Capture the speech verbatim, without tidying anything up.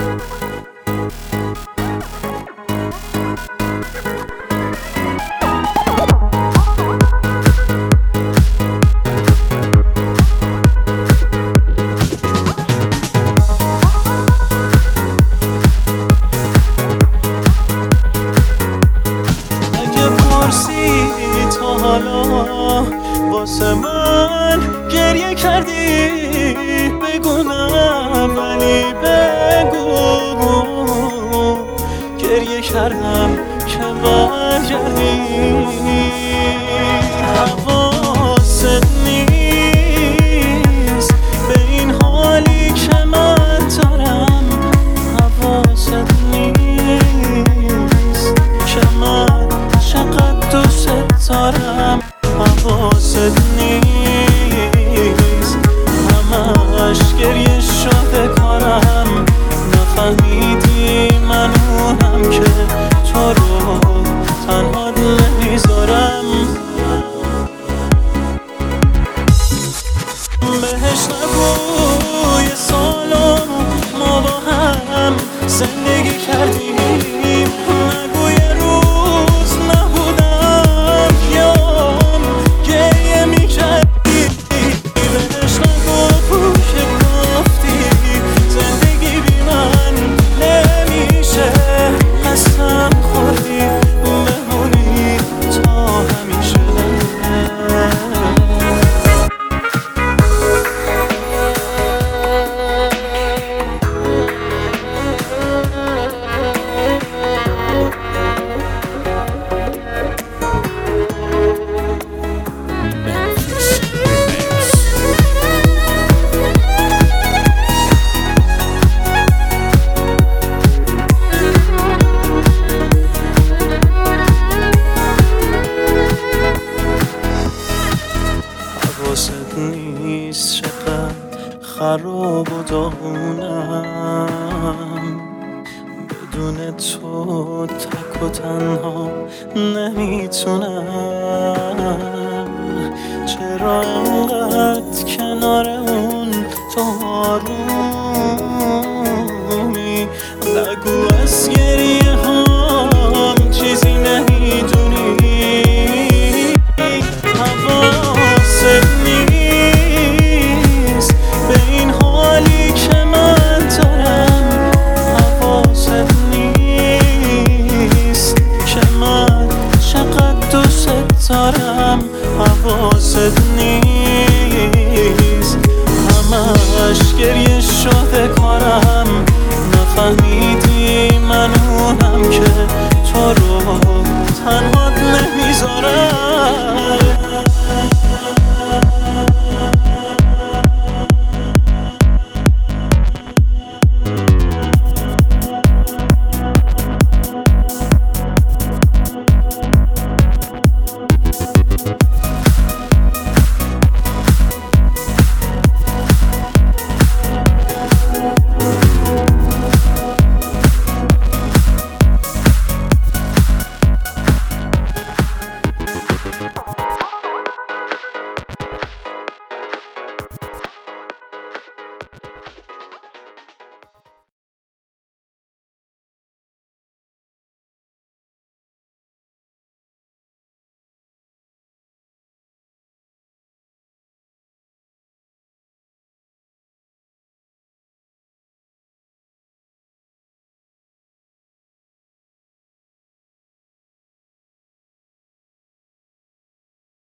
واسه من گریه کردی بگو نه، ولی بگو گریه کردم که برگردی. حواست نیست به این حالی که من دارم، حواست نیست که من چقدر دوست دارم، حواست نیست همش گریه شده کارم. نفهمیدی من اونم که تو رو تنها نمیذارم. بهش نگو یه سالو ما با هم زندگی کردیم، نگو یه روز نبودم یا گریه میکردی. بهش نگو که گفتی زندگی بی من نمیشه، قسم خوردی بمونی تا همیشه. حواست نیست چقدر خراب و داغونم، بدون تو تک و تنها نمیتونم. چرا انقدر کنار اون تو